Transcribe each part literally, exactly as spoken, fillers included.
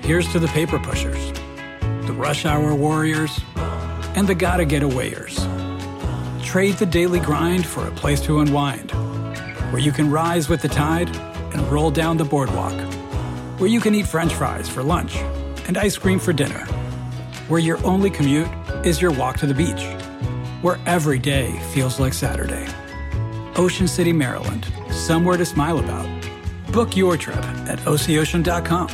Here's to the paper pushers, the rush hour warriors, and the gotta get awayers. Trade the daily grind for a place to unwind, where you can rise with the tide and roll down the boardwalk, where you can eat French fries for lunch and ice cream for dinner, where your only commute is your walk to the beach, where every day feels like Saturday. Ocean City, Maryland, somewhere to smile about. Book your trip at O C ocean dot com.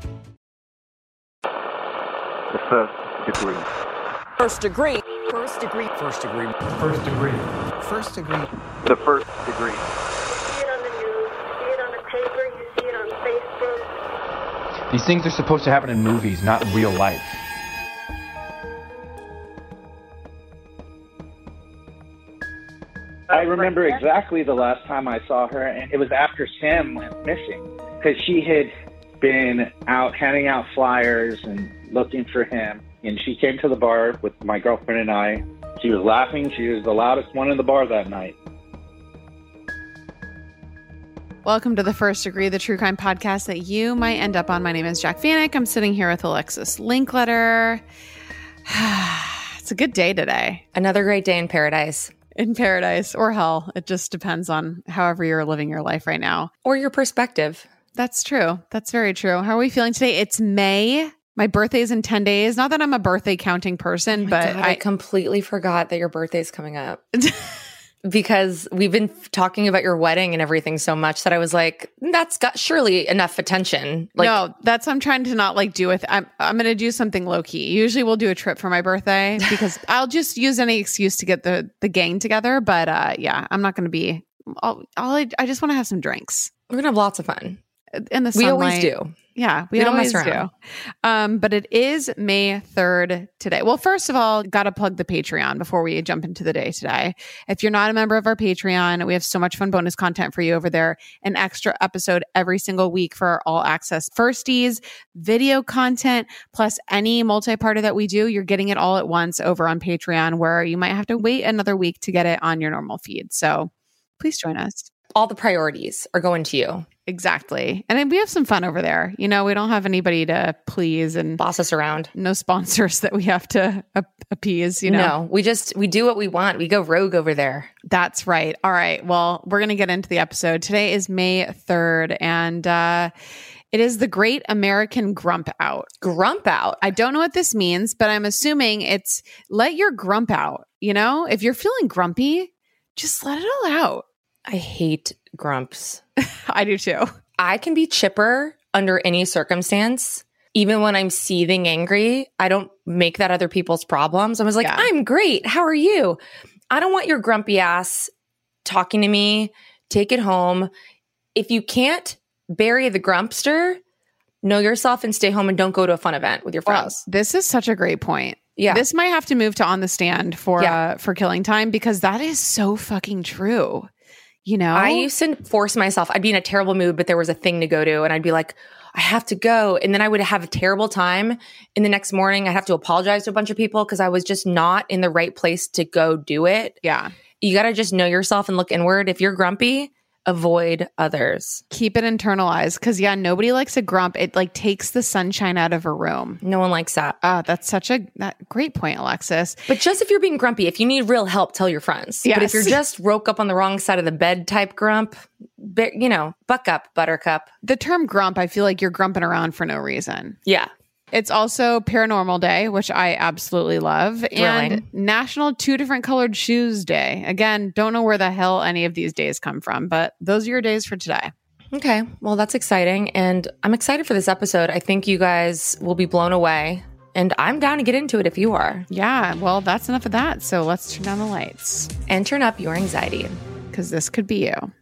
The first degree. First degree. First degree. First degree. First degree. First degree. The first degree. You see it on the news, you see it on the paper, you see it on Facebook. These things are supposed to happen in movies, not in real life. I remember exactly the last time I saw her, and it was after Sam went missing, because she had been out handing out flyers and looking for him, and she came to the bar with my girlfriend and I. She was laughing. She was the loudest one in the bar that night. Welcome to The First Degree, the true crime podcast that you might end up on. My name is Jac Vanek. I'm sitting here with Alexis Linkletter. It's a good day today. Another great day in paradise. In paradise or hell. It just depends on however you're living your life right now. Or your perspective. That's true. That's very true. How are we feeling today? It's May. My birthday's in ten days. Not that I'm a birthday counting person, Oh my but God, I, I completely forgot that your birthday's coming up. Because we've been f- talking about your wedding and everything so much that I was like, that's got surely enough attention. Like, no, that's I'm trying to not like do with. I'm I'm gonna do something low key. Usually we'll do a trip for my birthday because I'll just use any excuse to get the the gang together. But uh, yeah, I'm not gonna be. I'll, I'll I just want to have some drinks. we're gonna have lots of fun. In the We sunlight. always do. Yeah, we, We don't always mess do. around. Um, but it is May third today. Well, first of all, got to plug the Patreon before we jump into the day today. If you're not a member of our Patreon, we have so much fun bonus content for you over there. An extra episode every single week for our all access firsties, video content, plus any multi-parter that we do. You're getting it all at once over on Patreon, where you might have to wait another week to get it on your normal feed. So please join us. All the priorities are going to you. Exactly. And then we have some fun over there. You know, we don't have anybody to please and Boss us around. no sponsors that we have to ap- appease, you know? No, we just, we do what we want. We go rogue over there. That's right. All right. Well, we're going to get into the episode. Today is May third, and uh, it is the Great American Grump Out. Grump out. I don't know what this means, but I'm assuming it's let your grump out. You know, if you're feeling grumpy, just let it all out. I hate grumps. I do too. I can be chipper under any circumstance. Even when I'm seething angry, I don't make that other people's problems. I was like, Yeah. I'm great. How are you? I don't want your grumpy ass talking to me. Take it home. If you can't bury the grumpster, know yourself and stay home and don't go to a fun event with your Wow, friends. this is such a great point. Yeah. This might have to move to On the Stand for Yeah. uh, for Killing Time, because that is so fucking true. You know, I used to force myself. I'd be in a terrible mood, but there was a thing to go to, and I'd be like, I have to go. And then I would have a terrible time. And the next morning, I'd have to apologize to a bunch of people because I was just not in the right place to go do it. yeah, You got to just know yourself and look inward. If you're grumpy, avoid others. keep it internalized, because yeah, nobody likes a grump. It like takes the sunshine out of a room. No one likes that. Ah, that's such a that great point, Alexis. But just if you're being grumpy, if you need real help, tell your friends. But Yes. if you're just woke up on the wrong side of the bed type grump, be- you know, buck up, buttercup. The term grump, I feel like you're grumping around for no reason. Yeah. It's also Paranormal Day, which I absolutely love, and Thrilling. National Two Different Colored Shoes Day. Again, don't know where the hell any of these days come from, but those are your days for today. Okay. Well, that's exciting. And I'm excited for this episode. I think you guys will be blown away. And I'm down to get into it if you are. Yeah, well, that's enough of that. So let's turn down the lights, And turn up your anxiety. because this could be you.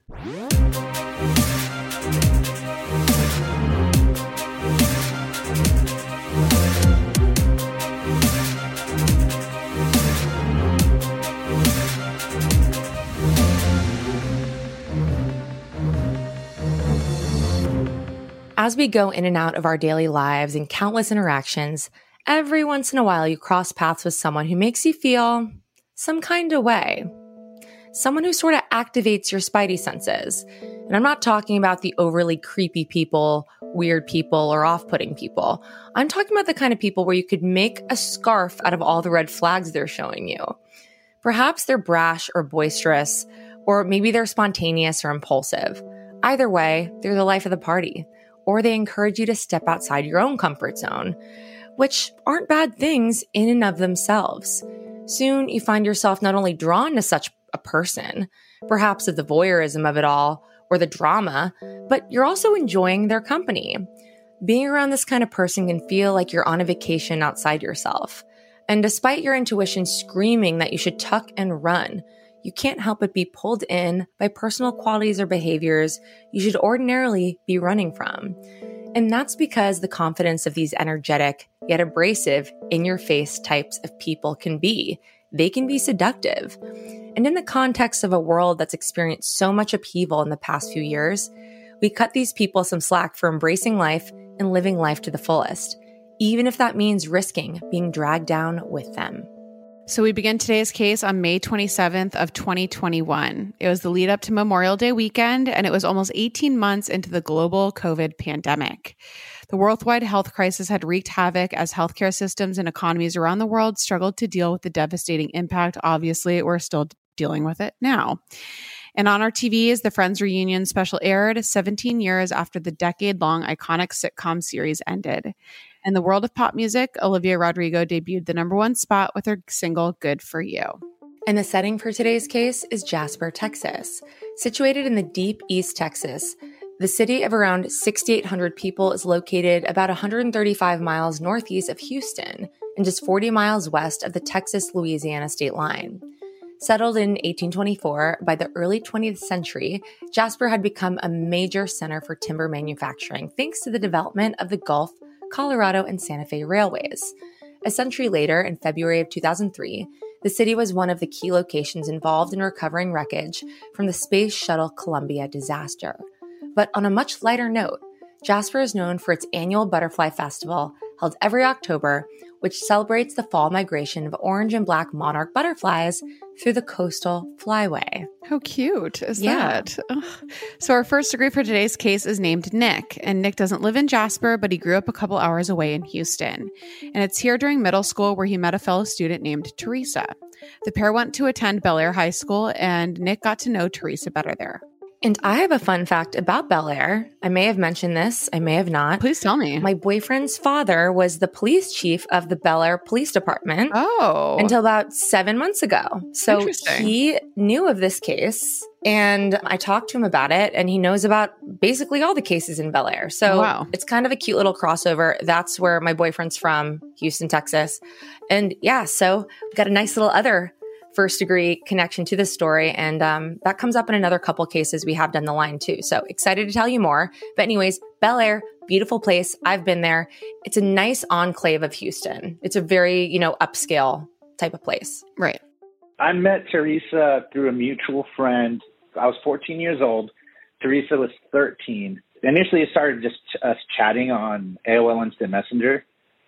As we go in and out of our daily lives and countless interactions, every once in a while you cross paths with someone who makes you feel some kind of way. someone who sort of activates your spidey senses. And I'm not talking about the overly creepy people, weird people, or off-putting people. I'm talking about the kind of people where you could make a scarf out of all the red flags they're showing you. Perhaps they're brash or boisterous, or maybe they're spontaneous or impulsive. Either way, they're the life of the party, or they encourage you to step outside your own comfort zone, which aren't bad things in and of themselves. Soon, you find yourself not only drawn to such a person, perhaps of the voyeurism of it all, or the drama, but you're also enjoying their company. Being around this kind of person can feel like you're on a vacation outside yourself. And despite your intuition screaming that you should tuck and run, you can't help but be pulled in by personal qualities or behaviors you should ordinarily be running from. And that's because the confidence of these energetic, yet abrasive, in-your-face types of people can be. They can be seductive. And in the context of a world that's experienced so much upheaval in the past few years, we cut these people some slack for embracing life and living life to the fullest, even if that means risking being dragged down with them. So we begin today's case on May twenty-seventh of twenty twenty-one. It was the lead up to Memorial Day weekend, and it was almost eighteen months into the global COVID pandemic. The worldwide health crisis had wreaked havoc as healthcare systems and economies around the world struggled to deal with the devastating impact. Obviously, we're still dealing with it now. And on our T Vs, the Friends reunion special aired seventeen years after the decade-long iconic sitcom series ended. In the world of pop music, Olivia Rodrigo debuted the number one spot with her single, Good For You. And the setting for today's case is Jasper, Texas. Situated in the deep East Texas, the city of around six thousand eight hundred people is located about one hundred thirty-five miles northeast of Houston and just forty miles west of the Texas-Louisiana state line. Settled in eighteen twenty-four, by the early twentieth century, Jasper had become a major center for timber manufacturing thanks to the development of the Gulf, Colorado, and Santa Fe railways. A century later, in February of two thousand three, the city was one of the key locations involved in recovering wreckage from the Space Shuttle Columbia disaster. But on a much lighter note, Jasper is known for its annual Butterfly Festival, held every October, which celebrates the fall migration of orange and black monarch butterflies through the coastal flyway. How cute is Yeah. that? Ugh. So our first degree for today's case is named Nick, and Nick doesn't live in Jasper, but he grew up a couple hours away in Houston. And it's here during middle school where he met a fellow student named Teresa. The pair went to attend Bel Air High School, and Nick got to know Teresa better there. And I have a fun fact about Bel Air. I may have mentioned this, I may have not. Please tell me. My boyfriend's father was the police chief of the Bel Air Police Department Oh. until about seven months ago. So Interesting. he knew of this case, and I talked to him about it, and he knows about basically all the cases in Bel Air. So Wow. it's kind of a cute little crossover. That's where my boyfriend's from, Houston, Texas. And yeah, so we've got a nice little other first degree connection to this story. And um, that comes up in another couple cases we have down the line too. So excited to tell you more. But anyways, Bel Air, beautiful place. I've been there. It's a nice enclave of Houston. It's a very, you know, upscale type of place. Right. I met Teresa through a mutual friend. I was fourteen years old. Teresa was thirteen. Initially, it started just us chatting on A O L Instant Messenger.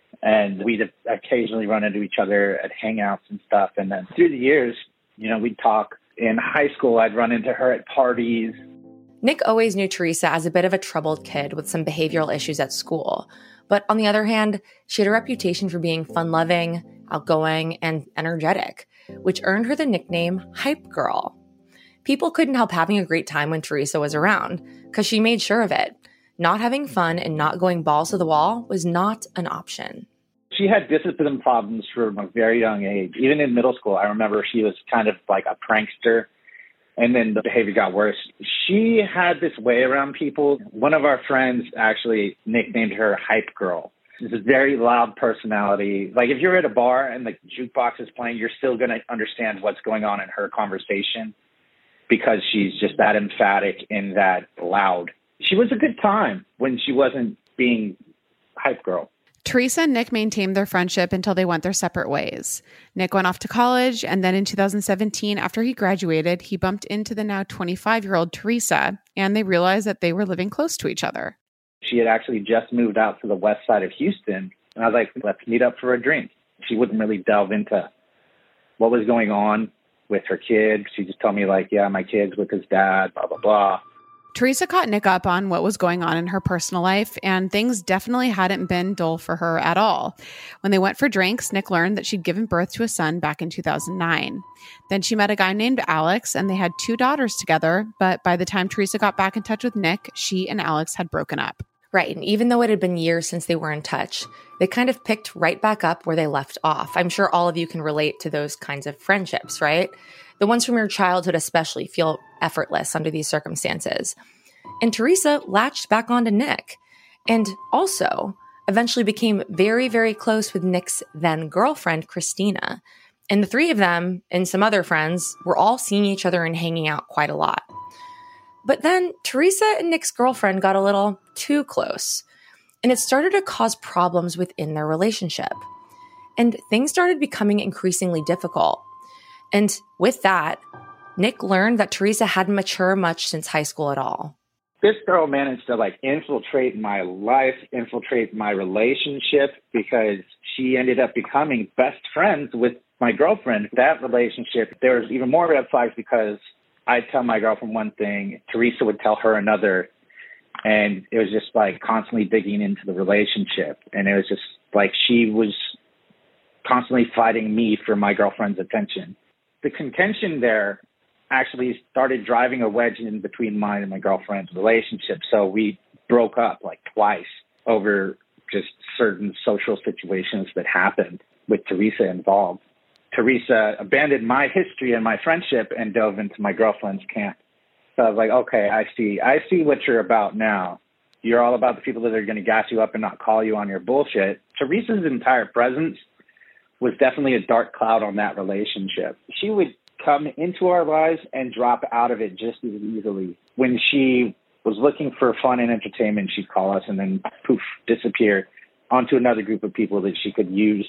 And we'd occasionally run into each other at hangouts and stuff. And then through the years, you know, we'd talk. In high school, I'd run into her at parties. Nick always knew Teresa as a bit of a troubled kid with some behavioral issues at school. But on the other hand, she had a reputation for being fun-loving, outgoing, and energetic, which earned her the nickname Hype Girl. People couldn't help having a great time when Teresa was around, because she made sure of it. Not having fun and not going balls to the wall was not an option. She had discipline problems from a very young age. Even in middle school, I remember she was kind of like a prankster, and then the behavior got worse. She had this way around people. One of our friends actually nicknamed her Hype Girl. She's a very loud personality. Like if you're at a bar and the jukebox is playing, you're still going to understand what's going on in her conversation because she's just that emphatic and that loud. She was a good time when she wasn't being Hype Girl. Teresa and Nick maintained their friendship until they went their separate ways. Nick went off to college, and then in two thousand seventeen, after he graduated, he bumped into the now twenty-five-year-old Teresa, and they realized that they were living close to each other. She had actually just moved out to the west side of Houston, and I was like, let's meet up for a drink. She wouldn't really delve into what was going on with her kid. She just told me like, yeah, my kid's with his dad, blah, blah, blah. Teresa caught Nick up on what was going on in her personal life, and things definitely hadn't been dull for her at all. When they went for drinks, Nick learned that she'd given birth to a son back in two thousand nine. Then she met a guy named Alex, and they had two daughters together, but by the time Teresa got back in touch with Nick, she and Alex had broken up. Right. And even though it had been years since they were in touch, they kind of picked right back up where they left off. I'm sure all of you can relate to those kinds of friendships, right? The ones from your childhood especially feel effortless under these circumstances. And Teresa latched back onto Nick and also eventually became very, very close with Nick's then girlfriend, Christina. And the three of them and some other friends were all seeing each other and hanging out quite a lot. But then Teresa and Nick's girlfriend got a little too close, and it started to cause problems within their relationship. And things started becoming increasingly difficult. And with that, Nick learned that Teresa hadn't matured much since high school at all. This girl managed to like infiltrate my life, infiltrate my relationship, because she ended up becoming best friends with my girlfriend. That relationship, there was even more red flags because I'd tell my girlfriend one thing, Teresa would tell her another. And it was just like constantly digging into the relationship. And it was just like she was constantly fighting me for my girlfriend's attention. The contention there actually started driving a wedge in between mine and my girlfriend's relationship. So we broke up like twice over just certain social situations that happened with Teresa involved. Teresa abandoned my history and my friendship and dove into my girlfriend's camp. So I was like, okay, I see. I see what you're about now. You're all about the people that are going to gas you up and not call you on your bullshit. Teresa's entire presence was definitely a dark cloud on that relationship. She would come into our lives and drop out of it just as easily. When she was looking for fun and entertainment, she'd call us and then poof, disappear onto another group of people that she could use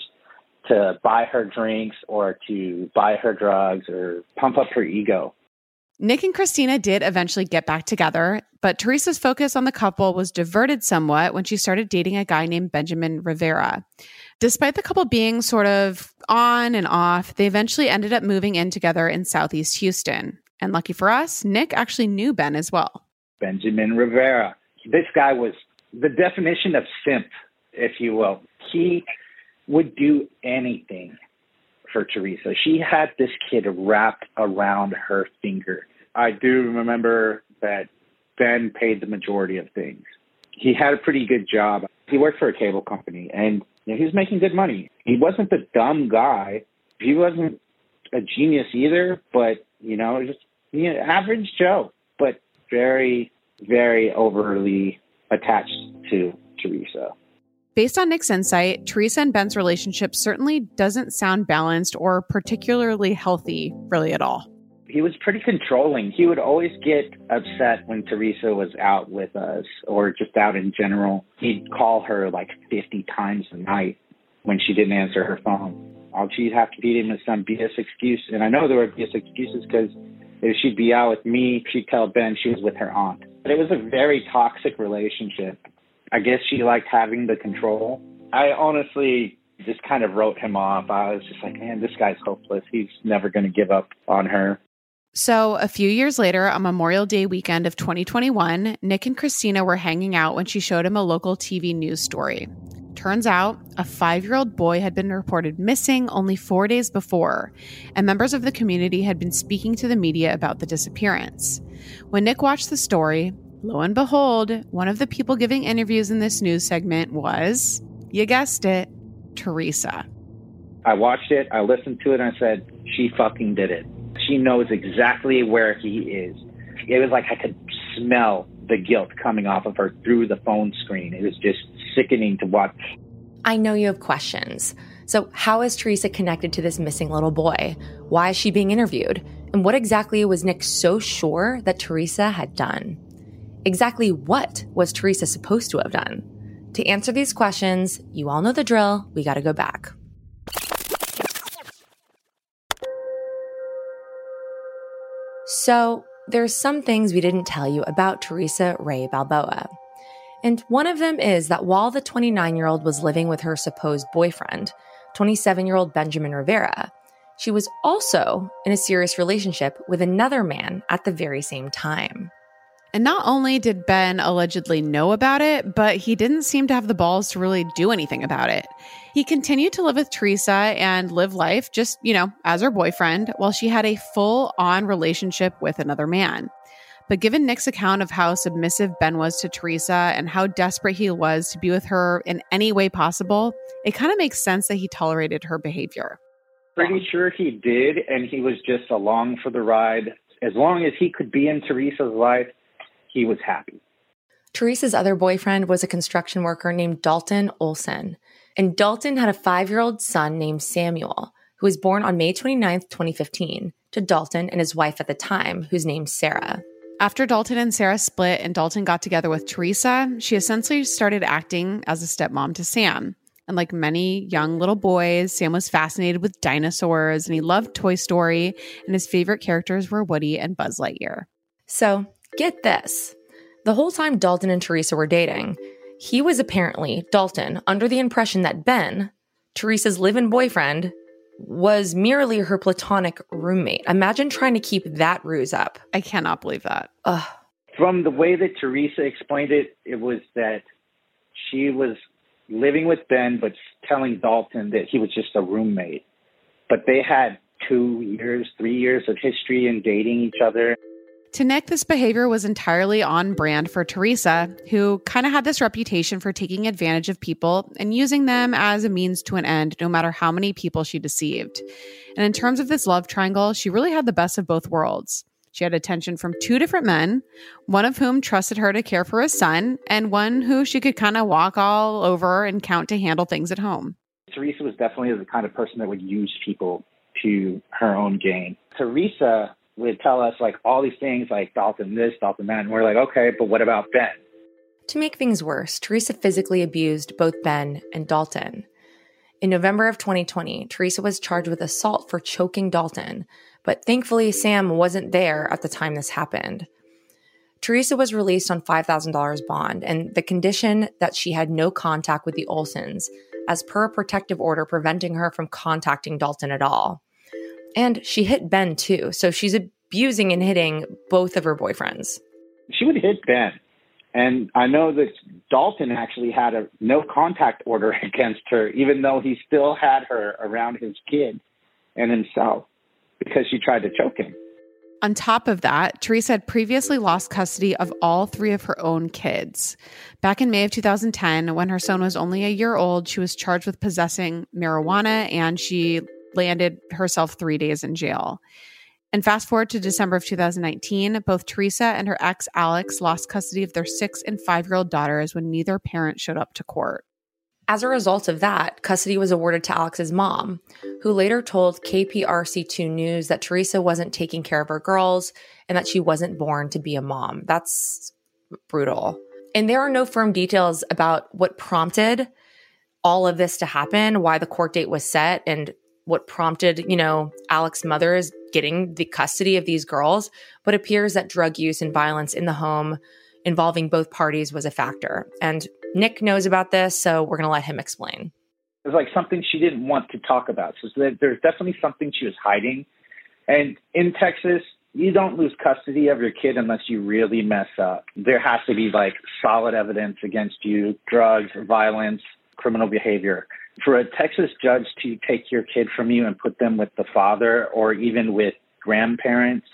to buy her drinks or to buy her drugs or pump up her ego. Nick and Christina did eventually get back together, but Teresa's focus on the couple was diverted somewhat when she started dating a guy named Benjamin Rivera. Despite the couple being sort of on and off, they eventually ended up moving in together in Southeast Houston. And lucky for us, Nick actually knew Ben as well. Benjamin Rivera. This guy was the definition of simp, if you will. He would do anything for Teresa. She had this kid wrapped around her finger. I do remember that Ben paid the majority of things. He had a pretty good job. He worked for a cable company, and you know, he was making good money. He wasn't the dumb guy. He wasn't a genius either, but, you know, just you know, average Joe, but very, very overly attached to Teresa. Based on Nick's insight, Teresa and Ben's relationship certainly doesn't sound balanced or particularly healthy, really, at all. He was pretty controlling. He would always get upset when Teresa was out with us or just out in general. He'd call her like fifty times a night when she didn't answer her phone. All she'd have to beat him with some B S excuse. And I know there were B S excuses because if she'd be out with me, she'd tell Ben she was with her aunt. But it was a very toxic relationship. I guess she liked having the control. I honestly just kind of wrote him off. I was just like, man, this guy's hopeless. He's never going to give up on her. So a few years later, on Memorial Day weekend of twenty twenty-one, Nick and Christina were hanging out when she showed him a local T V news story. Turns out, a five-year-old boy had been reported missing only four days before, and members of the community had been speaking to the media about the disappearance. When Nick watched the story, lo and behold, one of the people giving interviews in this news segment was, you guessed it, Teresa. I watched it, I listened to it, and I said, she fucking did it. She knows exactly where he is. It was like I could smell the guilt coming off of her through the phone screen. It was just sickening to watch. I know you have questions. So how is Teresa connected to this missing little boy? Why is she being interviewed? And what exactly was Nick so sure that Teresa had done? Exactly what was Teresa supposed to have done? To answer these questions, you all know the drill. We got to go back. So there's some things we didn't tell you about Teresa Ray Balboa. And one of them is that while the twenty-nine-year-old was living with her supposed boyfriend, twenty-seven-year-old Benjamin Rivera, she was also in a serious relationship with another man at the very same time. And not only did Ben allegedly know about it, but he didn't seem to have the balls to really do anything about it. He continued to live with Teresa and live life just, you know, as her boyfriend, while she had a full-on relationship with another man. But given Nick's account of how submissive Ben was to Teresa and how desperate he was to be with her in any way possible, it kind of makes sense that he tolerated her behavior. Pretty sure he did, and he was just along for the ride. As long as he could be in Teresa's life, he was happy. Teresa's other boyfriend was a construction worker named Dalton Olson. And Dalton had a five-year-old son named Samuel, who was born on May twenty-ninth, twenty fifteen, to Dalton and his wife at the time, whose name's Sarah. After Dalton and Sarah split and Dalton got together with Teresa, she essentially started acting as a stepmom to Sam. And like many young little boys, Sam was fascinated with dinosaurs and he loved Toy Story, and his favorite characters were Woody and Buzz Lightyear. So, get this. The whole time Dalton and Teresa were dating, he was apparently, Dalton, under the impression that Ben, Teresa's live-in boyfriend, was merely her platonic roommate. Imagine trying to keep that ruse up. I cannot believe that. Ugh. From the way that Teresa explained it, it was that she was living with Ben, but telling Dalton that he was just a roommate. But they had two years, three years of history in dating each other. To Nick, this behavior was entirely on brand for Teresa, who kind of had this reputation for taking advantage of people and using them as a means to an end, no matter how many people she deceived. And in terms of this love triangle, she really had the best of both worlds. She had attention from two different men, one of whom trusted her to care for his son, and one who she could kind of walk all over and count to handle things at home. Teresa was definitely the kind of person that would use people to her own gain. Teresa would tell us like all these things like Dalton this, Dalton that, and we're like, okay, but what about Ben? To make things worse, Teresa physically abused both Ben and Dalton. In November of twenty twenty, Teresa was charged with assault for choking Dalton, but thankfully Sam wasn't there at the time this happened. Teresa was released on five thousand dollars bond, and the condition that she had no contact with the Olsons, as per a protective order preventing her from contacting Dalton at all. And she hit Ben too, so she's abusing and hitting both of her boyfriends. She would hit Ben. And I know that Dalton actually had a no contact order against her, even though he still had her around his kid and himself because she tried to choke him. On top of that, Teresa had previously lost custody of all three of her own kids. Back in May of two thousand ten, when her son was only a year old, she was charged with possessing marijuana, and she landed herself three days in jail. And fast forward to December of two thousand nineteen, both Teresa and her ex, Alex, lost custody of their six and five-year-old daughters when neither parent showed up to court. As a result of that, custody was awarded to Alex's mom, who later told K P R C two News that Teresa wasn't taking care of her girls and that she wasn't born to be a mom. That's brutal. And there are no firm details about what prompted all of this to happen, why the court date was set, and what prompted, you know, Alex's mother is getting the custody of these girls, but it appears that drug use and violence in the home involving both parties was a factor. And Nick knows about this, so we're going to let him explain. It was like something she didn't want to talk about. So there's definitely something she was hiding. And in Texas, you don't lose custody of your kid unless you really mess up. There has to be like solid evidence against you, drugs, violence, criminal behavior. For a Texas judge to take your kid from you and put them with the father or even with grandparents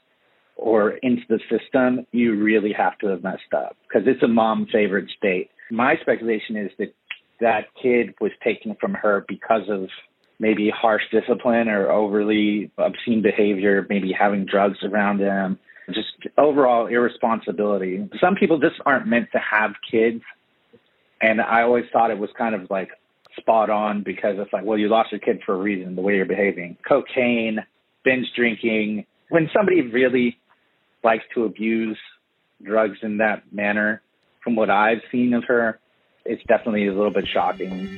or into the system, you really have to have messed up because it's a mom-favored state. My speculation is that that kid was taken from her because of maybe harsh discipline or overly obscene behavior, maybe having drugs around him, just overall irresponsibility. Some people just aren't meant to have kids. And I always thought it was kind of like spot on because it's like, well, you lost your kid for a reason, the way you're behaving. Cocaine, binge drinking. When somebody really likes to abuse drugs in that manner, from what I've seen of her, it's definitely a little bit shocking.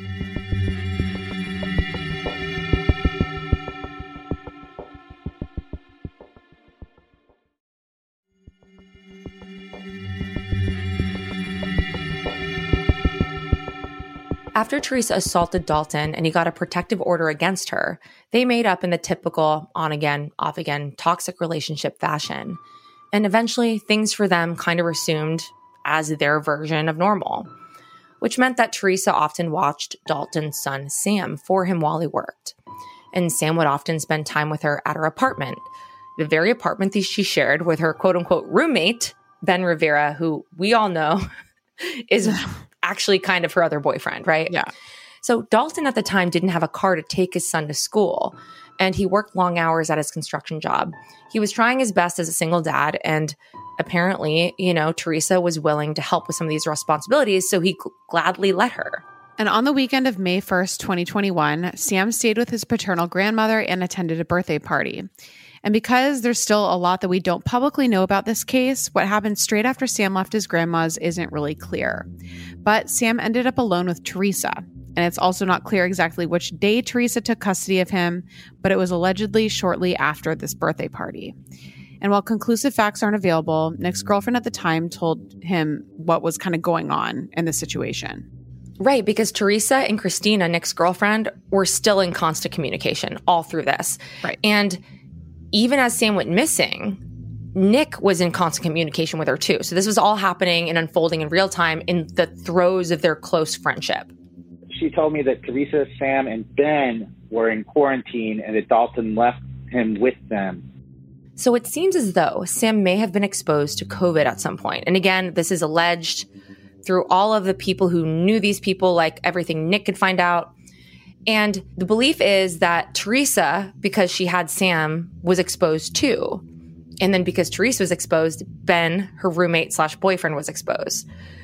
After Teresa assaulted Dalton and he got a protective order against her, they made up in the typical on-again, off-again toxic relationship fashion. And eventually, things for them kind of resumed as their version of normal, which meant that Teresa often watched Dalton's son, Sam, for him while he worked. And Sam would often spend time with her at her apartment, the very apartment that she shared with her quote-unquote roommate, Ben Rivera, who we all know is actually kind of her other boyfriend, right? Yeah. So Dalton at the time didn't have a car to take his son to school, and he worked long hours at his construction job. He was trying his best as a single dad, and apparently, you know, Teresa was willing to help with some of these responsibilities, so he g- gladly let her. And on the weekend of May first, twenty twenty-one, Sam stayed with his paternal grandmother and attended a birthday party. And because there's still a lot that we don't publicly know about this case, what happened straight after Sam left his grandma's isn't really clear. But Sam ended up alone with Teresa. And it's also not clear exactly which day Teresa took custody of him, but it was allegedly shortly after this birthday party. And while conclusive facts aren't available, Nick's girlfriend at the time told him what was kind of going on in the situation. Right, because Teresa and Christina, Nick's girlfriend, were still in constant communication all through this. Right. And even as Sam went missing, Nick was in constant communication with her too. So this was all happening and unfolding in real time in the throes of their close friendship. She told me that Teresa, Sam, and Ben were in quarantine and that Dalton left him with them. So it seems as though Sam may have been exposed to COVID at some point. And again, this is alleged through all of the people who knew these people, like everything Nick could find out. And the belief is that Teresa, because she had Sam, was exposed too. And then because Teresa was exposed, Ben, her roommate slash boyfriend, was exposed.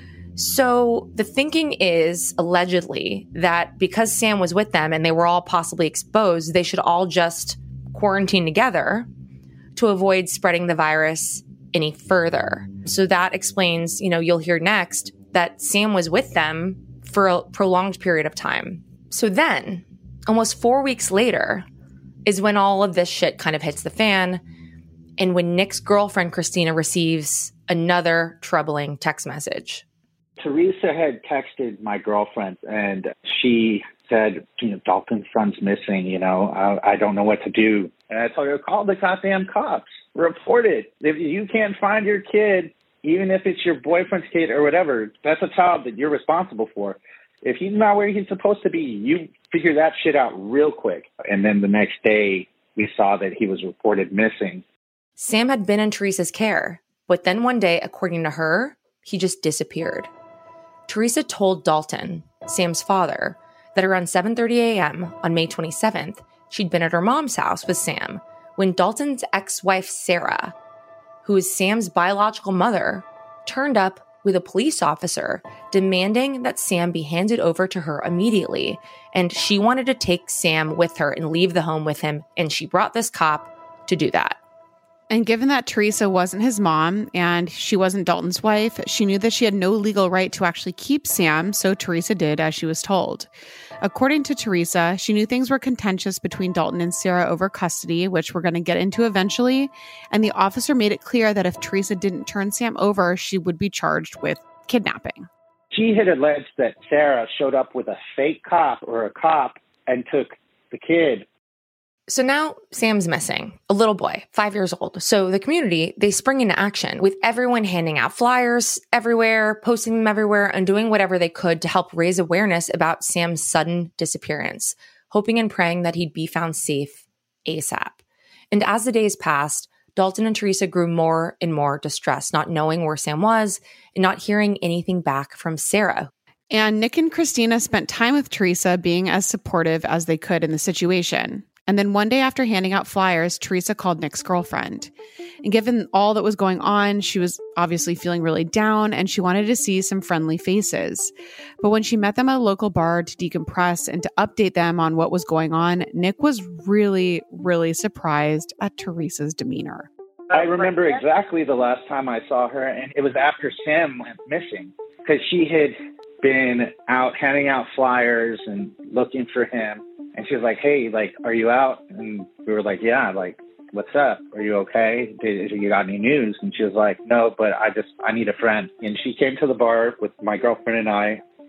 So the thinking is, allegedly, that because Sam was with them and they were all possibly exposed, they should all just quarantine together to avoid spreading the virus any further. So that explains, you know, you'll hear next that Sam was with them for a prolonged period of time. So then, almost four weeks later, is when all of this shit kind of hits the fan, and when Nick's girlfriend, Christina, receives another troubling text message. Teresa had texted my girlfriend, and she said, you know, Dalton's son's missing, you know, I, I don't know what to do. And I told her, call the goddamn cops. Report it. If you can't find your kid, even if it's your boyfriend's kid or whatever, that's a child that you're responsible for. If he's not where he's supposed to be, you figure that shit out real quick. And then the next day, we saw that he was reported missing. Sam had been in Teresa's care, but then one day, according to her, he just disappeared. Teresa told Dalton, Sam's father, that around seven thirty a.m. on May twenty-seventh, she'd been at her mom's house with Sam when Dalton's ex-wife, Sarah, who is Sam's biological mother, turned up with a police officer demanding that Sam be handed over to her immediately. And she wanted to take Sam with her and leave the home with him. And she brought this cop to do that. And given that Teresa wasn't his mom and she wasn't Dalton's wife, she knew that she had no legal right to actually keep Sam, so Teresa did as she was told. According to Teresa, she knew things were contentious between Dalton and Sarah over custody, which we're going to get into eventually, and the officer made it clear that if Teresa didn't turn Sam over, she would be charged with kidnapping. She had alleged that Sarah showed up with a fake cop or a cop and took the kid. So now Sam's missing, a little boy, five years old. So the community, they spring into action with everyone handing out flyers everywhere, posting them everywhere, and doing whatever they could to help raise awareness about Sam's sudden disappearance, hoping and praying that he'd be found safe ASAP. And as the days passed, Dalton and Teresa grew more and more distressed, not knowing where Sam was and not hearing anything back from Sarah. And Nick and Christina spent time with Teresa, being as supportive as they could in the situation. And then one day after handing out flyers, Teresa called Nick's girlfriend. And given all that was going on, she was obviously feeling really down and she wanted to see some friendly faces. But when she met them at a local bar to decompress and to update them on what was going on, Nick was really, really surprised at Teresa's demeanor. I remember exactly the last time I saw her, and it was after Sam went missing, because she had been out handing out flyers and looking for him. And she was like, hey, like, are you out? And we were like, yeah, like, what's up? Are you okay? Did you got any news? And she was like, no, but I just, I need a friend. And she came to the bar with my girlfriend and I,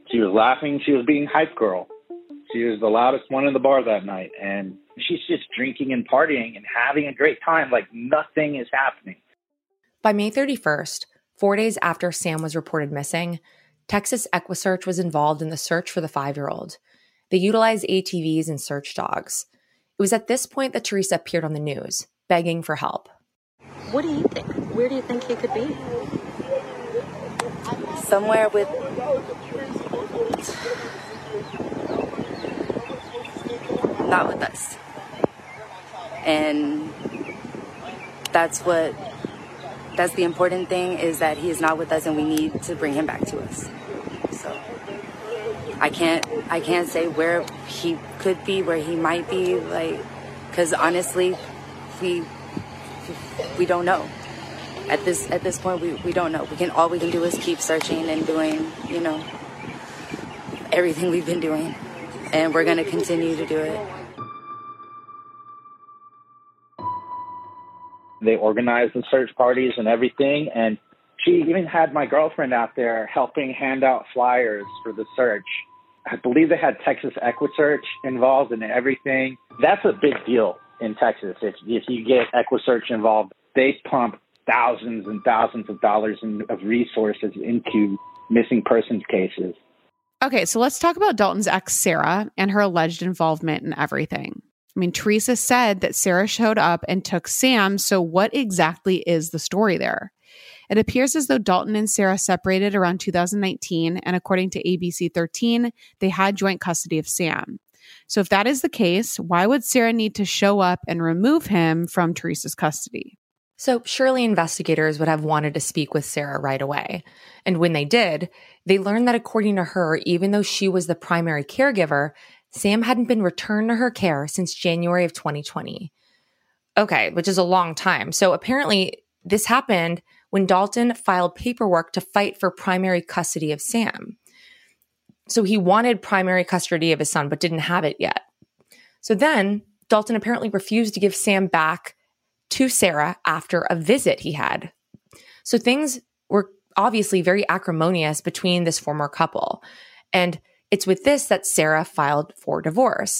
She was laughing. She was being hype girl. She was the loudest one in the bar that night. And she's just drinking and partying and having a great time like nothing is happening. By May thirty-first, four days after Sam was reported missing, Texas EquiSearch was involved in the search for the five-year-old. They utilized A T Vs and search dogs. It was at this point that Teresa appeared on the news, begging for help. What do you think? Where do you think he could be? Somewhere with... not with us. And that's what... that's the important thing, is that he is not with us and we need to bring him back to us. So I can't I can't say where he could be, where he might be, like, because honestly, we we don't know. At this at this point, we, we don't know. We can all we can do is keep searching and doing, you know, everything we've been doing, and we're gonna continue to do it. They organized the search parties and everything, and she even had my girlfriend out there helping hand out flyers for the search. I believe they had Texas EquiSearch involved in everything. That's a big deal in Texas. If, if you get EquiSearch involved, they pump thousands and thousands of dollars in, of resources into missing persons cases. Okay, so let's talk about Dalton's ex, Sarah, and her alleged involvement in everything. I mean, Teresa said that Sarah showed up and took Sam, so what exactly is the story there? It appears as though Dalton and Sarah separated around two thousand nineteen, and according to A B C thirteen, they had joint custody of Sam. So if that is the case, why would Sarah need to show up and remove him from Teresa's custody? So surely investigators would have wanted to speak with Sarah right away. And when they did, they learned that according to her, even though she was the primary caregiver, Sam hadn't been returned to her care since January of twenty twenty. Okay, which is a long time. So apparently this happened when Dalton filed paperwork to fight for primary custody of Sam. So he wanted primary custody of his son, but didn't have it yet. So then Dalton apparently refused to give Sam back to Sarah after a visit he had. So things were obviously very acrimonious between this former couple. And it's with this that Sarah filed for divorce.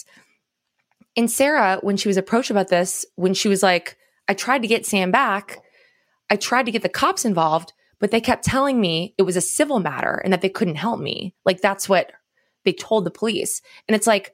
And Sarah, when she was approached about this, when she was like, I tried to get Sam back, I tried to get the cops involved, but they kept telling me it was a civil matter and that they couldn't help me. Like, that's what they told the police. And it's like,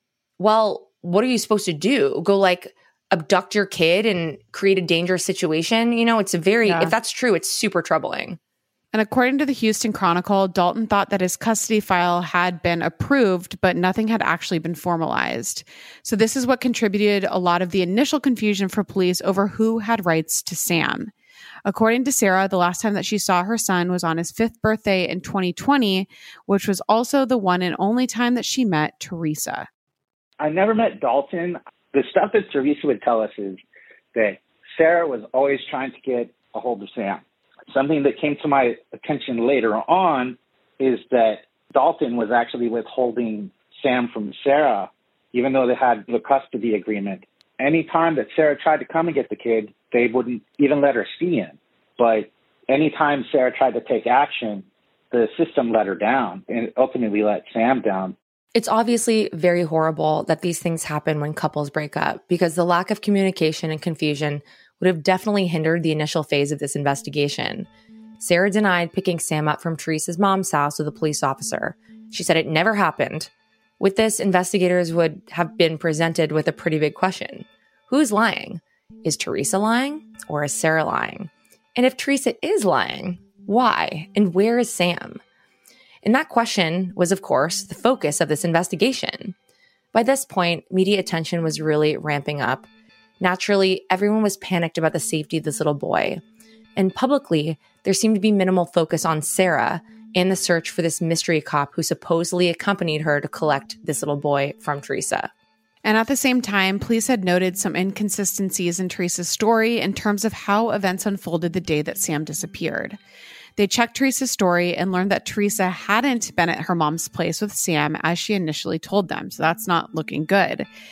well, what are you supposed to do? Go like abduct your kid and create a dangerous situation? You know, it's a very, yeah. If that's true, it's super troubling. And according to the Houston Chronicle, Dalton thought that his custody file had been approved, but nothing had actually been formalized. So this is what contributed a lot of the initial confusion for police over who had rights to Sam. According to Sarah, the last time that she saw her son was on his fifth birthday in twenty twenty, which was also the one and only time that she met Teresa. I never met Dalton. The stuff that Teresa would tell us is that Sarah was always trying to get a hold of Sam. Something that came to my attention later on is that Dalton was actually withholding Sam from Sarah, even though they had the custody agreement. Anytime that Sarah tried to come and get the kid, they wouldn't even let her see him. But anytime Sarah tried to take action, the system let her down and ultimately let Sam down. It's obviously very horrible that these things happen when couples break up, because the lack of communication and confusion would have definitely hindered the initial phase of this investigation. Sarah denied picking Sam up from Teresa's mom's house with a police officer. She said it never happened. With this, investigators would have been presented with a pretty big question. Who's lying? Is Teresa lying or is Sarah lying? And if Teresa is lying, why? And where is Sam? And that question was, of course, the focus of this investigation. By this point, media attention was really ramping up. Naturally, everyone was panicked about the safety of this little boy. And publicly, there seemed to be minimal focus on Sarah and the search for this mystery cop who supposedly accompanied her to collect this little boy from Teresa. And at the same time, police had noted some inconsistencies in Teresa's story in terms of how events unfolded the day that Sam disappeared. They checked Teresa's story and learned that Teresa hadn't been at her mom's place with Sam as she initially told them. So that's not looking good.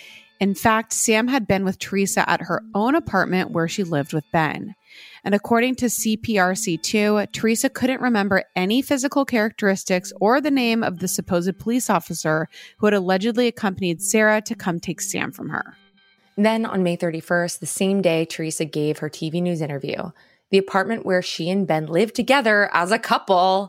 In fact, Sam had been with Teresa at her own apartment where she lived with Ben. And according to C P R C two, Teresa couldn't remember any physical characteristics or the name of the supposed police officer who had allegedly accompanied Sarah to come take Sam from her. Then on May thirty-first, the same day Teresa gave her T V news interview, the apartment where she and Ben lived together as a couple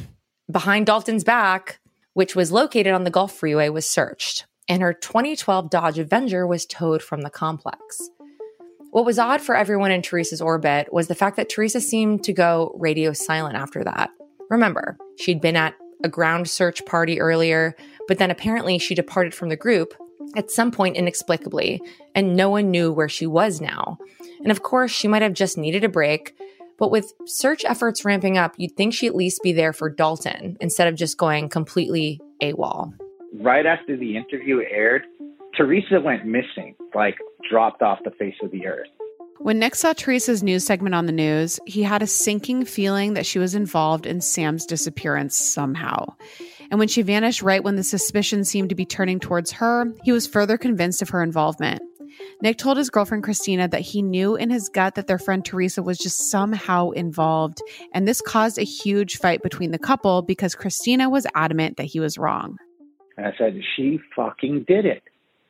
behind Dalton's back, which was located on the Gulf Freeway, was searched, and her twenty twelve Dodge Avenger was towed from the complex. What was odd for everyone in Teresa's orbit was the fact that Teresa seemed to go radio silent after that. Remember, she'd been at a ground search party earlier, but then apparently she departed from the group at some point inexplicably, and no one knew where she was now. And of course, she might have just needed a break, but with search efforts ramping up, you'd think she'd at least be there for Dalton instead of just going completely AWOL. Right after the interview aired, Teresa went missing, like dropped off the face of the earth. When Nick saw Teresa's news segment on the news, he had a sinking feeling that she was involved in Sam's disappearance somehow. And when she vanished right when the suspicion seemed to be turning towards her, he was further convinced of her involvement. Nick told his girlfriend Christina that he knew in his gut that their friend Teresa was just somehow involved, and this caused a huge fight between the couple because Christina was adamant that he was wrong. And I said, she fucking did it.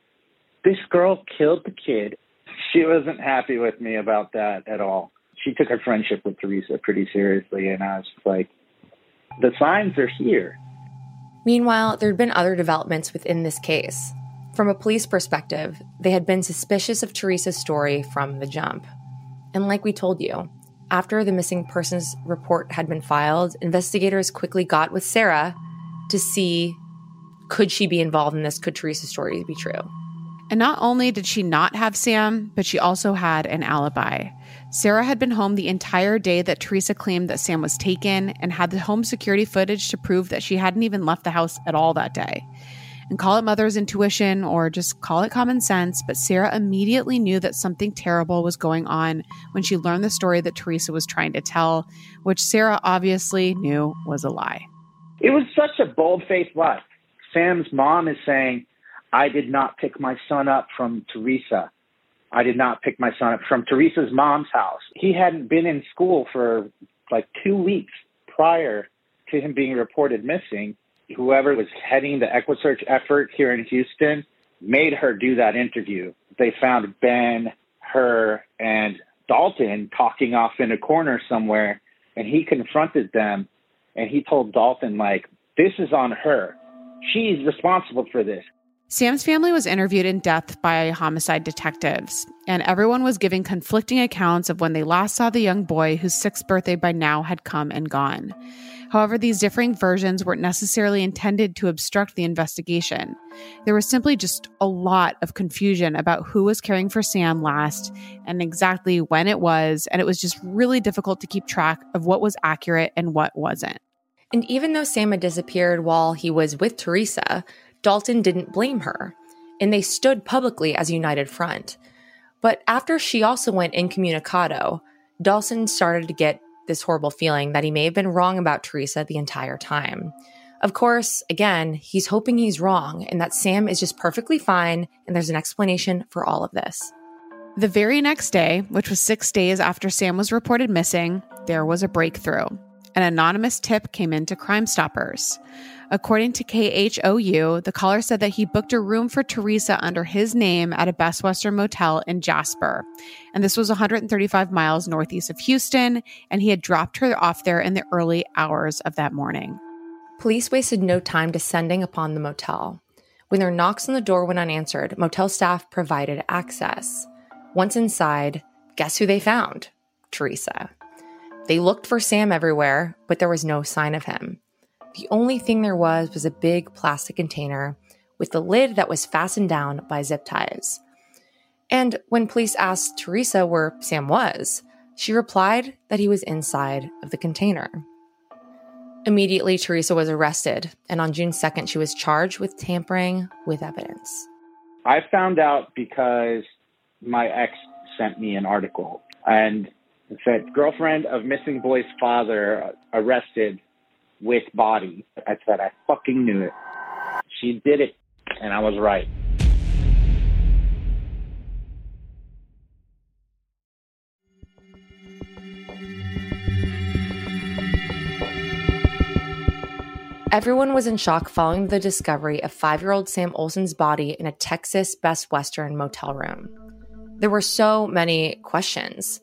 This girl killed the kid. She wasn't happy with me about that at all. She took her friendship with Teresa pretty seriously, and I was like, the signs are here. Meanwhile, there had been other developments within this case. From a police perspective, they had been suspicious of Teresa's story from the jump. And like we told you, after the missing persons report had been filed, investigators quickly got with Sarah to see, could she be involved in this? Could Teresa's story be true? And not only did she not have Sam, but she also had an alibi. Sarah had been home the entire day that Teresa claimed that Sam was taken and had the home security footage to prove that she hadn't even left the house at all that day. And call it mother's intuition or just call it common sense, but Sarah immediately knew that something terrible was going on when she learned the story that Teresa was trying to tell, which Sarah obviously knew was a lie. It was such a bold-faced lie. Sam's mom is saying, I did not pick my son up from Teresa. I did not pick my son up from Teresa's mom's house. He hadn't been in school for like two weeks prior to him being reported missing. Whoever was heading the EquiSearch effort here in Houston made her do that interview. They found Ben, her, and Dalton talking off in a corner somewhere, and he confronted them, and he told Dalton, like, this is on her. She's responsible for this. Sam's family was interviewed in depth by homicide detectives, and everyone was giving conflicting accounts of when they last saw the young boy whose sixth birthday by now had come and gone. However, these differing versions weren't necessarily intended to obstruct the investigation. There was simply just a lot of confusion about who was caring for Sam last and exactly when it was, and it was just really difficult to keep track of what was accurate and what wasn't. And even though Sam had disappeared while he was with Teresa, Dalton didn't blame her, and they stood publicly as a united front. But after she also went incommunicado, Dalton started to get this horrible feeling that he may have been wrong about Teresa the entire time. Of course, again, he's hoping he's wrong and that Sam is just perfectly fine, and there's an explanation for all of this. The very next day, which was six days after Sam was reported missing, there was a breakthrough. An anonymous tip came into Crime Stoppers. According to K H O U, the caller said that he booked a room for Teresa under his name at a Best Western motel in Jasper. And this was one hundred thirty-five miles northeast of Houston, and he had dropped her off there in the early hours of that morning. Police wasted no time descending upon the motel. When their knocks on the door went unanswered, motel staff provided access. Once inside, guess who they found? Teresa. They looked for Sam everywhere, but there was no sign of him. The only thing there was was a big plastic container with the lid that was fastened down by zip ties. And when police asked Teresa where Sam was, she replied that he was inside of the container. Immediately, Teresa was arrested, and on June second, she was charged with tampering with evidence. I found out because my ex sent me an article, and it said, girlfriend of missing boy's father arrested with body. I said, I fucking knew it. She did it, and I was right. Everyone was in shock following the discovery of five-year-old Sam Olsen's body in a Texas Best Western motel room. There were so many questions.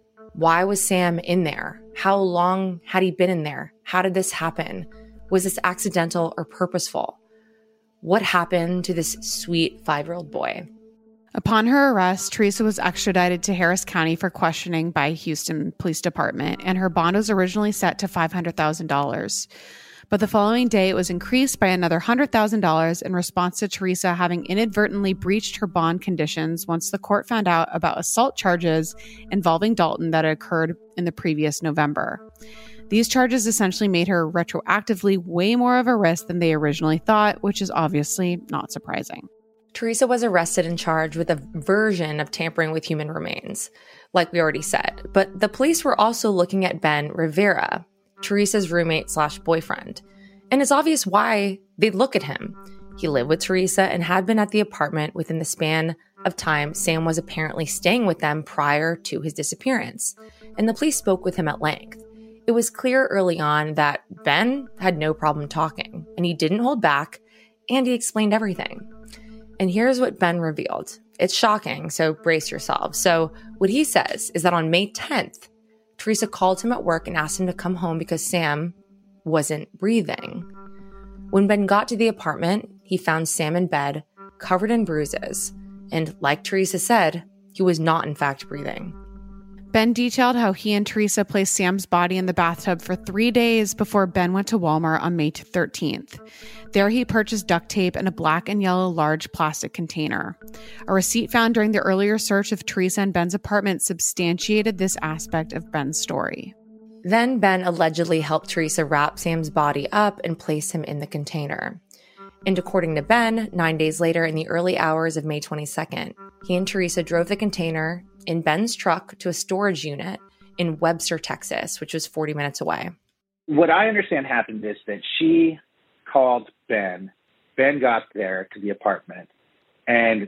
Why was Sam in there? How long had he been in there? How did this happen? Was this accidental or purposeful? What happened to this sweet five-year-old boy? Upon her arrest, Teresa was extradited to Harris County for questioning by Houston Police Department, and her bond was originally set to five hundred thousand dollars. But the following day, it was increased by another one hundred thousand dollars in response to Teresa having inadvertently breached her bond conditions once the court found out about assault charges involving Dalton that had occurred in the previous November. These charges essentially made her retroactively way more of a risk than they originally thought, which is obviously not surprising. Teresa was arrested and charged with a version of tampering with human remains, like we already said. But the police were also looking at Ben Rivera, Teresa's roommate slash boyfriend. And it's obvious why they'd look at him. He lived with Teresa and had been at the apartment within the span of time Sam was apparently staying with them prior to his disappearance. And the police spoke with him at length. It was clear early on that Ben had no problem talking, and he didn't hold back, and he explained everything. And here's what Ben revealed. It's shocking, so brace yourselves. So what he says is that on May tenth, Teresa called him at work and asked him to come home because Sam wasn't breathing. When Ben got to the apartment, he found Sam in bed, covered in bruises. And like Teresa said, he was not in fact breathing. Ben detailed how he and Teresa placed Sam's body in the bathtub for three days before Ben went to Walmart on May thirteenth. There he purchased duct tape and a black and yellow large plastic container. A receipt found during the earlier search of Teresa and Ben's apartment substantiated this aspect of Ben's story. Then Ben allegedly helped Teresa wrap Sam's body up and place him in the container. And according to Ben, nine days later in the early hours of May twenty-second, he and Teresa drove the container in Ben's truck to a storage unit in Webster, Texas, which was forty minutes away. What I understand happened is that she called Ben. Ben got there to the apartment, and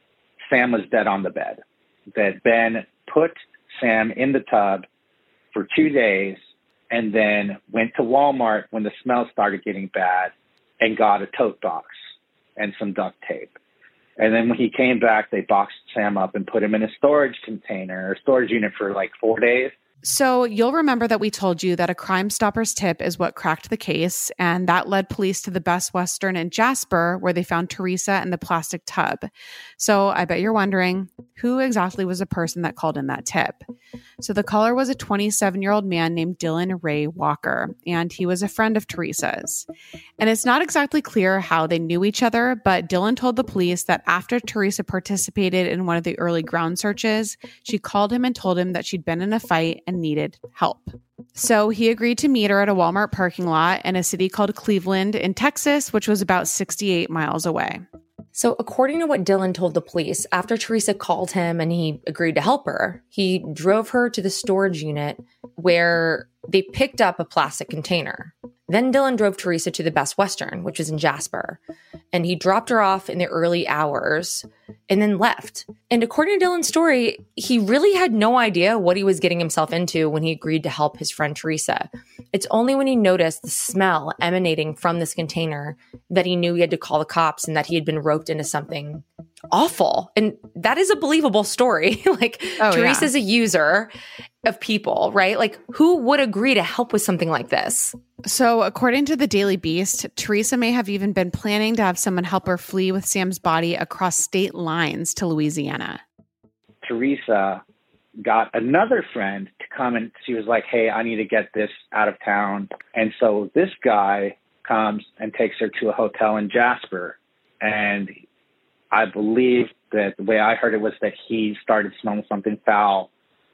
Sam was dead on the bed. That Ben put Sam in the tub for two days and then went to Walmart when the smell started getting bad and got a tote box and some duct tape. And then when he came back, they boxed Sam up and put him in a storage container or storage unit for like four days. So you'll remember that we told you that a Crime Stoppers tip is what cracked the case, and that led police to the Best Western in Jasper, where they found Teresa in the plastic tub. So I bet you're wondering, who exactly was the person that called in that tip? So the caller was a twenty-seven-year-old man named Dylan Ray Walker, and he was a friend of Teresa's. And it's not exactly clear how they knew each other, but Dylan told the police that after Teresa participated in one of the early ground searches, she called him and told him that she'd been in a fight and needed help. So he agreed to meet her at a Walmart parking lot in a city called Cleveland in Texas, which was about sixty-eight miles away. So according to what Dylan told the police, after Teresa called him and he agreed to help her, he drove her to the storage unit where they picked up a plastic container. Then Dylan drove Teresa to the Best Western, which was in Jasper, and he dropped her off in the early hours and then left. And according to Dylan's story, he really had no idea what he was getting himself into when he agreed to help his friend Teresa. It's only when he noticed the smell emanating from this container that he knew he had to call the cops and that he had been roped into something awful. And that is a believable story. Like, oh, Teresa's yeah. a user of people, right? Like, who would agree to help with something like this? So according to the Daily Beast, Teresa may have even been planning to have someone help her flee with Sam's body across state lines to Louisiana. Teresa got another friend to come, and she was like, hey, I need to get this out of town. And so this guy comes and takes her to a hotel in Jasper. And I believe that the way I heard it was that he started smelling something foul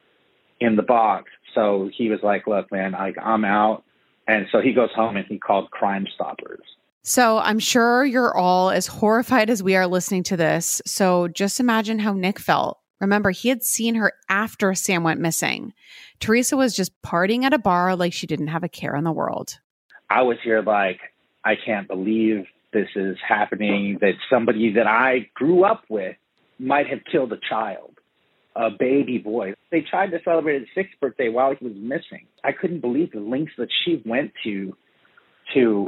in the box. So he was like, look, man, I, I'm out. And so he goes home and he called Crime Stoppers. So I'm sure you're all as horrified as we are listening to this. So just imagine how Nick felt. Remember, he had seen her after Sam went missing. Teresa was just partying at a bar like she didn't have a care in the world. I was here like, I can't believe this is happening, that somebody that I grew up with might have killed a child, a baby boy. They tried to celebrate his sixth birthday while he was missing. I couldn't believe the lengths that she went to to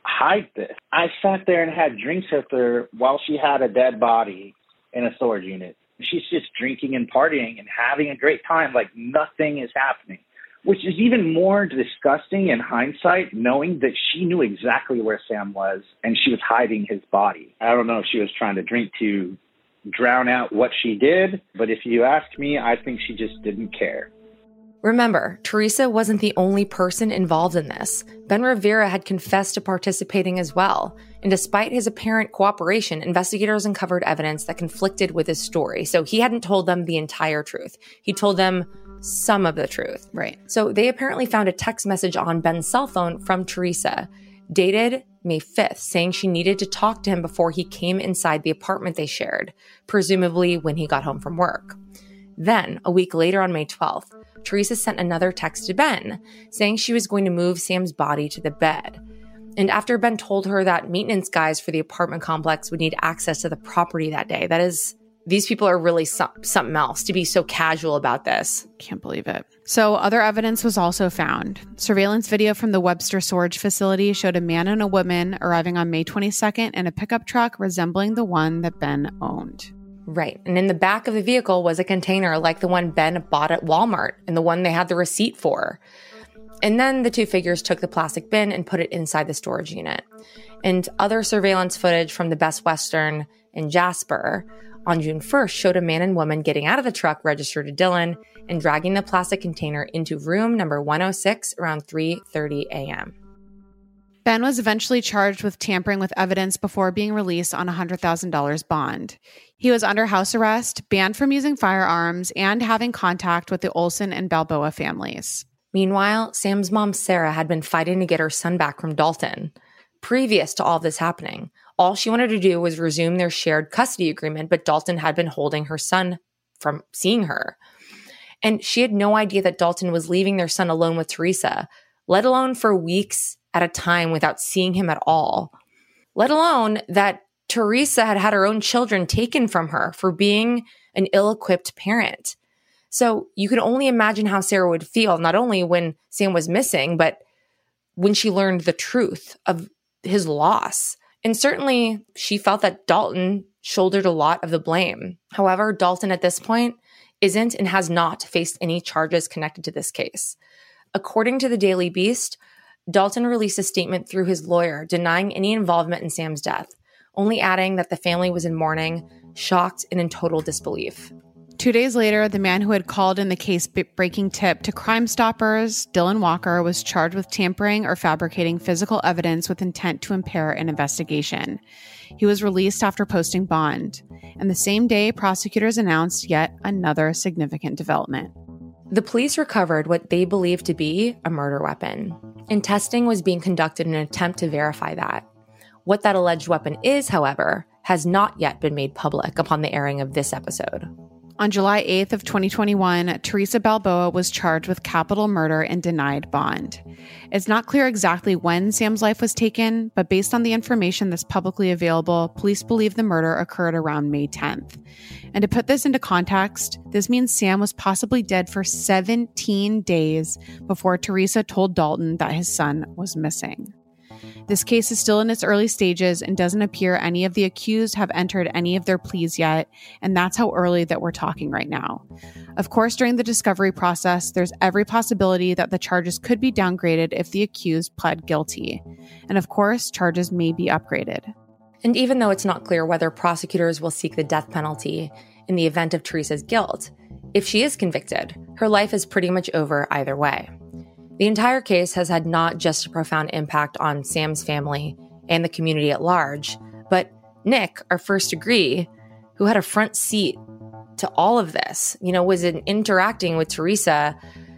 hide this? I sat there and had drinks with her while she had a dead body in a storage unit. She's just drinking and partying and having a great time like nothing is happening, which is even more disgusting in hindsight, knowing that she knew exactly where Sam was and she was hiding his body. I don't know if she was trying to drink to drown out what she did, but if you ask me, I think she just didn't care. Remember, Teresa wasn't the only person involved in this. Ben Rivera had confessed to participating as well. And despite his apparent cooperation, investigators uncovered evidence that conflicted with his story. So he hadn't told them the entire truth. He told them some of the truth. Right. So they apparently found a text message on Ben's cell phone from Teresa, dated May fifth, saying she needed to talk to him before he came inside the apartment they shared, presumably when he got home from work. Then, a week later on May twelfth, Teresa sent another text to Ben, saying she was going to move Sam's body to the bed. And after Ben told her that maintenance guys for the apartment complex would need access to the property that day, that is, these people are really some, something else to be so casual about this. Can't believe it. So other evidence was also found. Surveillance video from the Webster storage facility showed a man and a woman arriving on May twenty-second in a pickup truck resembling the one that Ben owned. Right. And in the back of the vehicle was a container like the one Ben bought at Walmart and the one they had the receipt for. And then the two figures took the plastic bin and put it inside the storage unit. And other surveillance footage from the Best Western in Jasper on June first showed a man and woman getting out of the truck registered to Dillon and dragging the plastic container into room number one oh six around three thirty a.m. Ben was eventually charged with tampering with evidence before being released on a one hundred thousand dollars bond. He was under house arrest, banned from using firearms, and having contact with the Olson and Balboa families. Meanwhile, Sam's mom, Sarah, had been fighting to get her son back from Dalton. Previous to all of this happening, all she wanted to do was resume their shared custody agreement, but Dalton had been holding her son from seeing her. And she had no idea that Dalton was leaving their son alone with Teresa, let alone for weeks at a time without seeing him at all, let alone that Teresa had had her own children taken from her for being an ill-equipped parent. So you can only imagine how Sarah would feel, not only when Sam was missing, but when she learned the truth of his loss. And certainly she felt that Dalton shouldered a lot of the blame. However, Dalton at this point isn't and has not faced any charges connected to this case. According to the Daily Beast, Dalton released a statement through his lawyer denying any involvement in Sam's death, only adding that the family was in mourning, shocked, and in total disbelief. Two days later, the man who had called in the case-breaking tip to Crime Stoppers, Dylan Walker, was charged with tampering or fabricating physical evidence with intent to impair an investigation. He was released after posting bond. And the same day, prosecutors announced yet another significant development. The police recovered what they believed to be a murder weapon, and testing was being conducted in an attempt to verify that. What that alleged weapon is, however, has not yet been made public upon the airing of this episode. On July eighth of twenty twenty-one, Teresa Balboa was charged with capital murder and denied bond. It's not clear exactly when Sam's life was taken, but based on the information that's publicly available, police believe the murder occurred around May tenth. And to put this into context, this means Sam was possibly dead for seventeen days before Teresa told Dalton that his son was missing. This case is still in its early stages and doesn't appear any of the accused have entered any of their pleas yet, and that's how early that we're talking right now. Of course, during the discovery process, there's every possibility that the charges could be downgraded if the accused pled guilty. And of course, charges may be upgraded. And even though it's not clear whether prosecutors will seek the death penalty in the event of Teresa's guilt, if she is convicted, her life is pretty much over either way. The entire case has had not just a profound impact on Sam's family and the community at large, but Nick, our first degree, who had a front seat to all of this, you know, was in interacting with Teresa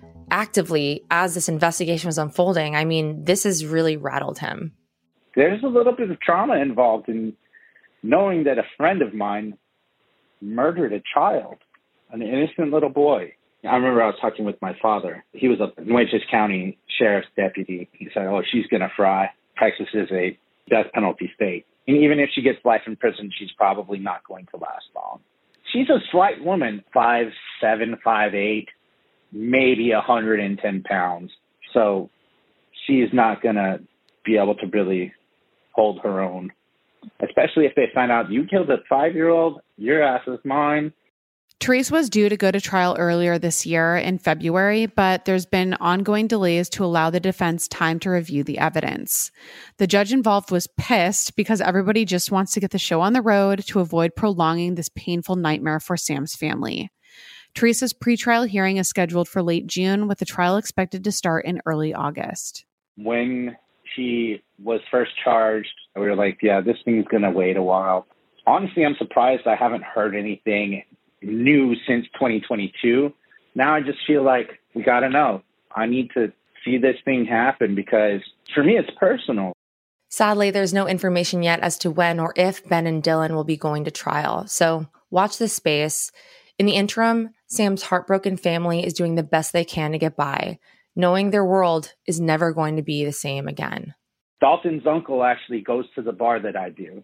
actively as this investigation was unfolding. I mean, this has really rattled him. There's a little bit of trauma involved in knowing that a friend of mine murdered a child, an innocent little boy. I remember I was talking with my father. He was a Nueces County Sheriff's deputy. He said, oh, she's going to fry. Texas is a death penalty state. And even if she gets life in prison, she's probably not going to last long. She's a slight woman, five seven, five eight, maybe one hundred ten pounds. So she's not going to be able to really hold her own, especially if they find out you killed a five-year-old, your ass is mine. Teresa was due to go to trial earlier this year in February, but there's been ongoing delays to allow the defense time to review the evidence. The judge involved was pissed because everybody just wants to get the show on the road to avoid prolonging this painful nightmare for Sam's family. Teresa's pretrial hearing is scheduled for late June, with the trial expected to start in early August. When she was first charged, we were like, yeah, this thing's going to wait a while. Honestly, I'm surprised I haven't heard anything new since twenty twenty-two. Now I just feel like we got to know. I need to see this thing happen because for me, it's personal. Sadly, there's no information yet as to when or if Ben and Dylan will be going to trial. So watch this space. In the interim, Sam's heartbroken family is doing the best they can to get by, knowing their world is never going to be the same again. Dalton's uncle actually goes to the bar that I do.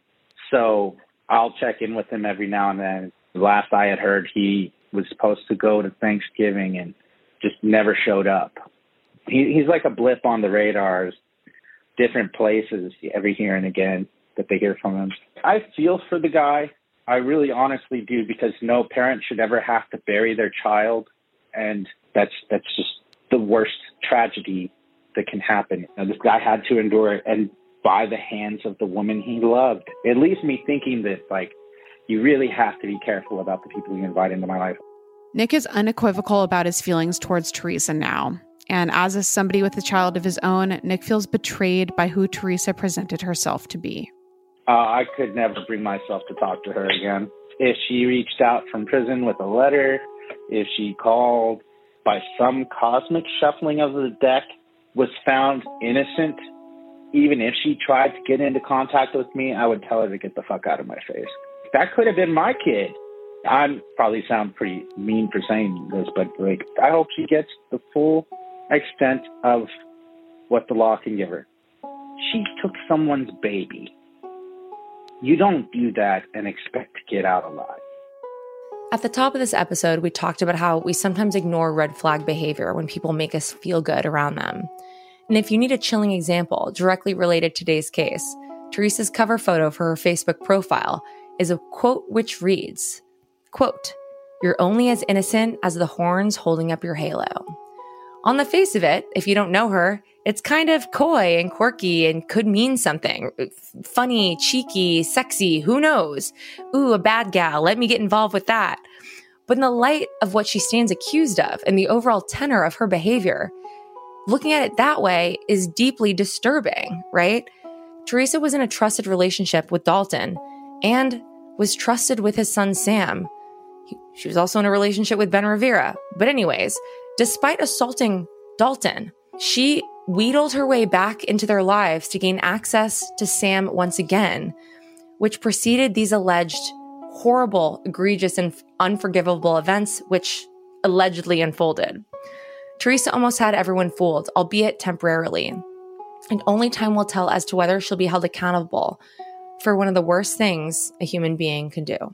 So I'll check in with him every now and then. The last I had heard, he was supposed to go to Thanksgiving and just never showed up. He, he's like a blip on the radars, different places every here and again that they hear from him. I feel for the guy. I really honestly do, because no parent should ever have to bury their child. And that's that's just the worst tragedy that can happen. Now, this guy had to endure it, and by the hands of the woman he loved. It leaves me thinking that, like, you really have to be careful about the people you invite into my life. Nick is unequivocal about his feelings towards Teresa now. And as a somebody with a child of his own, Nick feels betrayed by who Teresa presented herself to be. Uh, I could never bring myself to talk to her again. If she reached out from prison with a letter, if she called, by some cosmic shuffling of the deck, was found innocent, even if she tried to get into contact with me, I would tell her to get the fuck out of my face. That could have been my kid. I probably sound pretty mean for saying this, but like, I hope she gets the full extent of what the law can give her. She took someone's baby. You don't do that and expect to get out alive. At the top of this episode, we talked about how we sometimes ignore red flag behavior when people make us feel good around them. And if you need a chilling example directly related to today's case, Teresa's cover photo for her Facebook profile is a quote which reads, quote, "You're only as innocent as the horns holding up your halo." On the face of it, if you don't know her, it's kind of coy and quirky and could mean something. Funny, cheeky, sexy, who knows? Ooh, a bad gal, let me get involved with that. But in the light of what she stands accused of and the overall tenor of her behavior, looking at it that way is deeply disturbing, right? Teresa was in a trusted relationship with Dalton and was trusted with his son, Sam. He, she was also in a relationship with Ben Rivera. But anyways, despite assaulting Dalton, she wheedled her way back into their lives to gain access to Sam once again, which preceded these alleged horrible, egregious, and unforgivable events which allegedly unfolded. Teresa almost had everyone fooled, albeit temporarily. And only time will tell as to whether she'll be held accountable for one of the worst things a human being can do.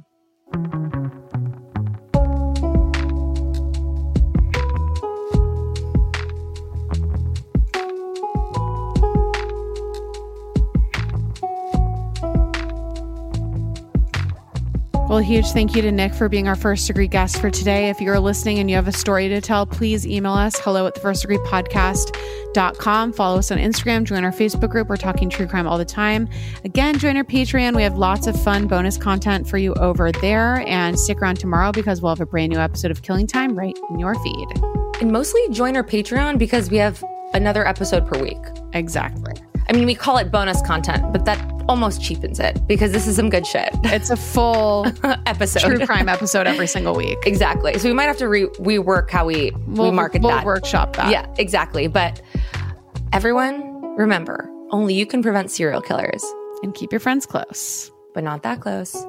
Well, a huge thank you to Nick for being our first degree guest for today. If you're listening and you have a story to tell, please email us hello at the first degree podcast dot com. Follow us on Instagram, join our Facebook group. We're talking true crime all the time. Again, join our Patreon. We have lots of fun bonus content for you over there. And stick around tomorrow because we'll have a brand new episode of Killing Time right in your feed. And mostly join our Patreon because we have another episode per week. Exactly. I mean, we call it bonus content, but that almost cheapens it because this is some good shit. It's a full episode, true crime episode every single week. Exactly. So we might have to re- rework how we, we'll, we market we'll that. We'll workshop that. Yeah, exactly. But everyone, remember, only you can prevent serial killers. And keep your friends close. But not that close.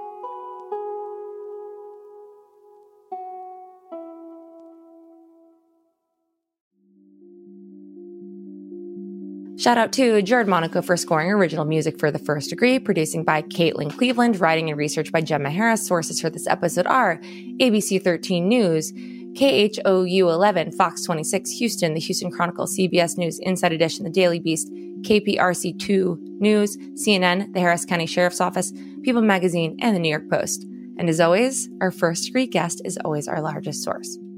Shout out to Jared Monaco for scoring original music for The First Degree, producing by Caitlin Cleveland, writing and research by Gemma Harris. Sources for this episode are A B C thirteen News, K H O U eleven, Fox twenty-six, Houston, the Houston Chronicle, C B S News, Inside Edition, the Daily Beast, K P R C two News, C N N, the Harris County Sheriff's Office, People Magazine, and the New York Post. And as always, our first degree guest is always our largest source.